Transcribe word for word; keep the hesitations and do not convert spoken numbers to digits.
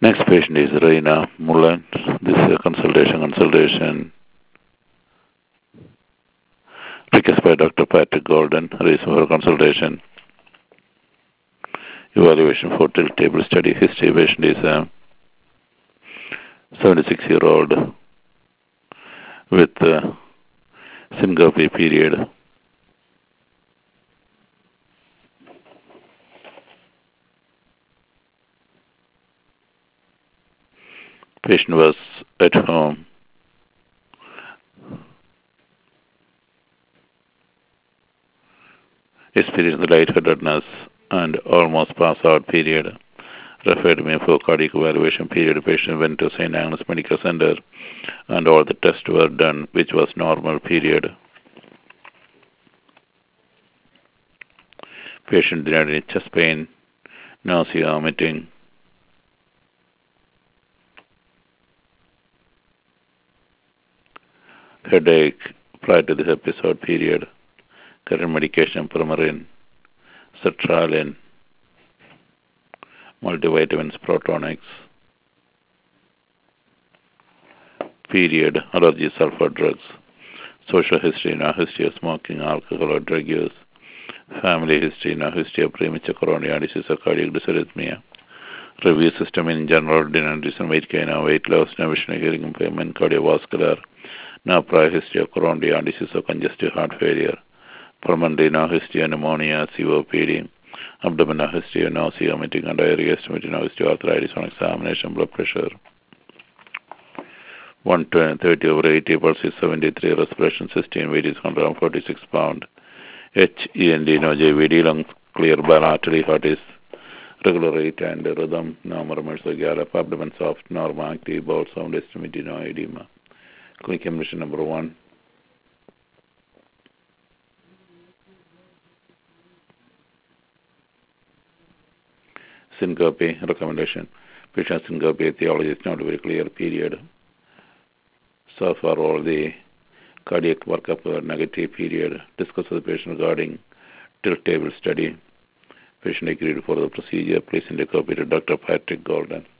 Next patient is Reina Mullen. This is a consultation consultation requested by Doctor Patrick Golden. Reason for consultation. Evaluation for tilt table study. History patient is a seventy-six-year-old with uh, syncope period. Patient was at home. Experienced lightheadedness and almost pass out period. Referred me for cardiac evaluation period. Patient went to Saint Agnes Medical Center and all the tests were done, which was normal period. Patient did not any chest pain, nausea, vomiting. Headache prior to this episode period. Current medication Premarin, sertraline, multivitamins, Protonix. Period, allergy, sulfur drugs. Social history, no history of smoking, alcohol or drug use. Family history, no history of premature coronary disease or cardiac dysarrhythmia. Review system in general, dehydration, weight gain, weight loss, no vision, hearing impairment, cardiovascular. No prior history of coronary disease or congestive heart failure. Pulmonary, no history of pneumonia, C O P D. Abdominal history of nausea, vomiting and diarrhea, estimated no history of arthritis on examination, blood pressure. one thirty over eighty, pulse is seventy-three, respiration sixteen, weight is one hundred forty-six pound. H E N D, no J V D, lungs clear, bilaterally, heart is regular rate and rhythm, no murmurs or gallop, abdomen soft, normal, active, bowel sound, estimated no edema. Clinical condition number one. Syncope recommendation. Patient syncope etiology is not very clear period. So far all the cardiac workup are negative period. Discuss with the patient regarding tilt table study. Patient agreed for the procedure. Please indicate copy to Doctor Patrick Golden.